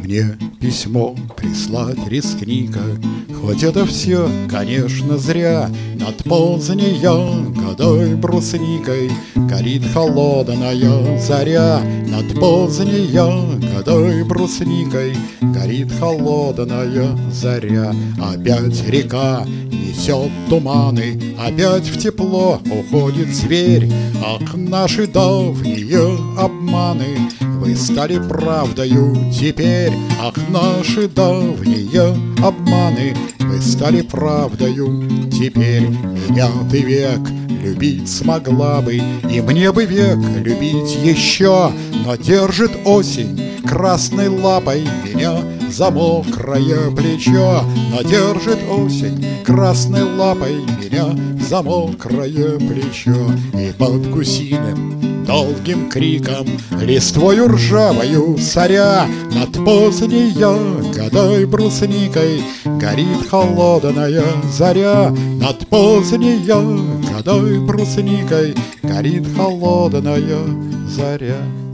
мне письмо прислать рискни-ка, хоть это все, конечно, зря. Над поздней ягодой брусникой горит холодная заря. Над поздней ягодой брусникой горит холодная заря. Опять река несет туманы, опять в тепло уходит зверь. Ах, наши давние обманы, вы стали правдою теперь. Ах, наши давние обманы, вы стали правдою теперь. Меня ты век любить смогла бы, и мне бы век любить еще, но держит осень красной лапой меня за мокрое плечо. Но держит осень красной лапой меня за мокрое плечо. И под гусиным долгим криком, листвою ржавою соря, над поздней ягодой брусникой горит холодная заря. Над поздней ягодой брусникой горит холодная заря.